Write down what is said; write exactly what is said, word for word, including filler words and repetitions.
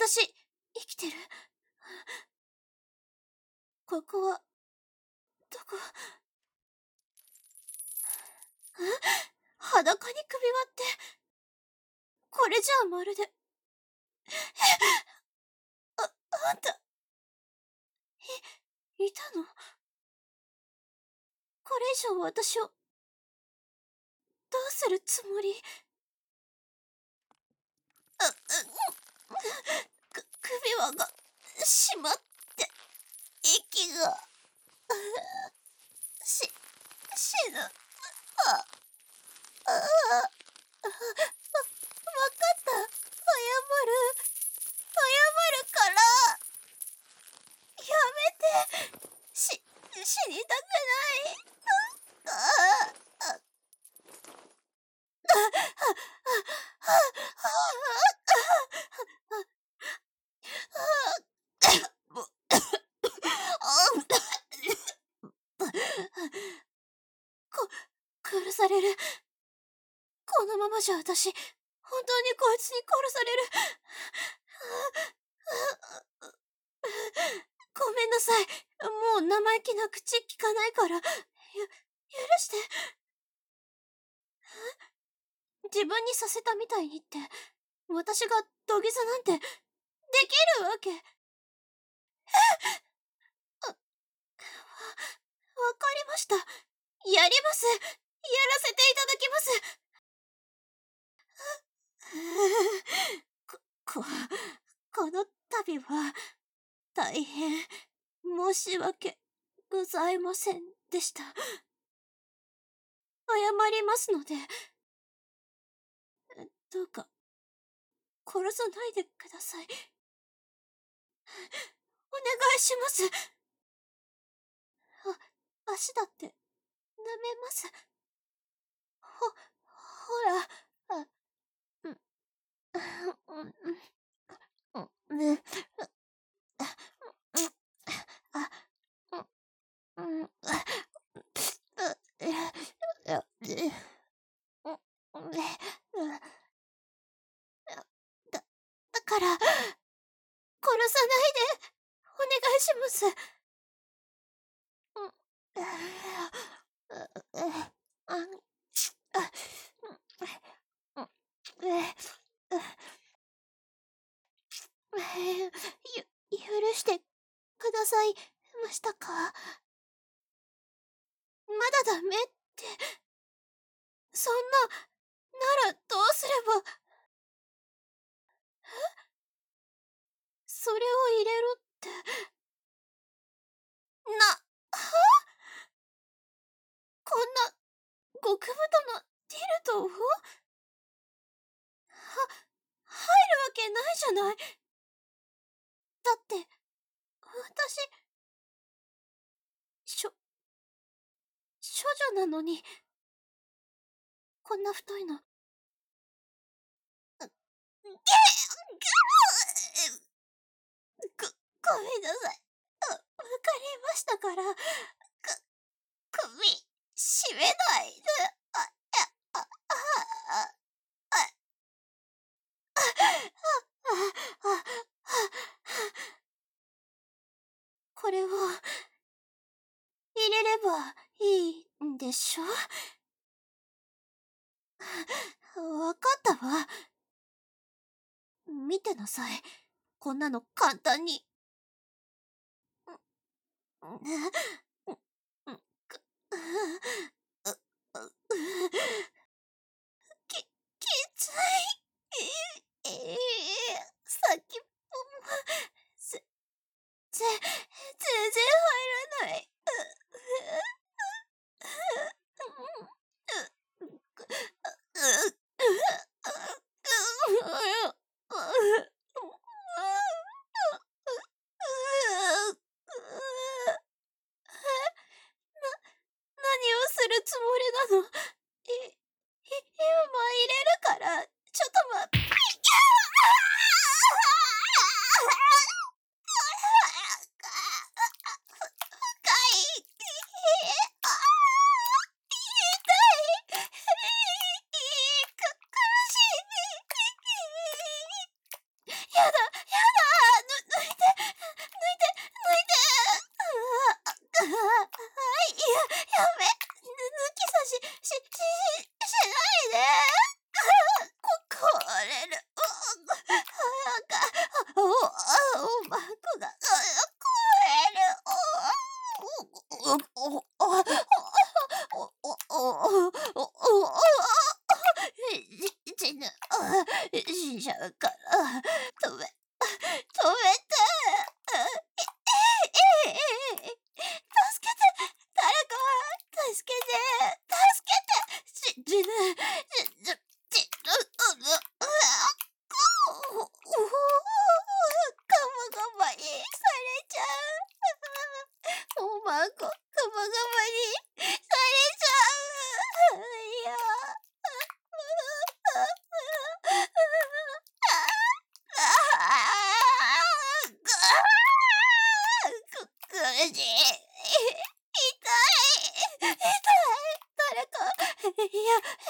私、生きてる？ここは、どこ？え？裸に首輪って、これじゃあまるで。え、あ、あんた、い、いたの？これ以上私を、どうするつもり？あ、う、く、首輪が、閉まって、息が、し、死ぬ。あ、あ、あ、わ、わかった。謝る。謝るから。やめて。し、死にたくない。あ、あ、あ、あ、あ、あ、あ、こ、殺される。このままじゃ私、本当にこいつに殺される。ごめんなさい。もう生意気な口聞かないから。ゆ、許して。自分にさせたみたいにって、私が土下座なんて、できるわけ。え？あ、わ、わかりました。やります。やらせていただきます。こ、こ、この度は、大変、申し訳ございませんでした。謝りますので、どうか、殺さないでください。お願いします。あ、足だって、舐めます。ほ、ほら、あ、うん、うん、うん、ね、あ、うん、うん、だ、だから、殺さないで、お願いします。ゆ、許してくださいましたか？まだダメって、そんな、ならどうすれば。え？それを入れろって。な、は？こんな、極太のティルトを？は、入るわけないじゃない。だって、私、しょ、処女なのに、こんな太いの。げ、げ、ご、ごめんなさい。わかりましたから、く、首、絞めないで。あ、あ、あ、あ、あ、あ、あ、あ、これを、入れればいいんでしょ？わかったわ。見てなさい。こんなの簡単に。き、きつい。え、え、さっきも、ぜ、ぜ、全然入らない。何をするお、お、お、お、お、お、お、お、死ぬ。死んじゃうから。止め、止めて。えええええ助けて。誰か、助けて。助けて。死ぬ。死ぬ。死ぬ。うぬ。うわ。お、お、ガバガバにされちゃう。おまんこ、ガバガバにされちゃう。いや。苦しい。痛い。痛い。誰か。いや、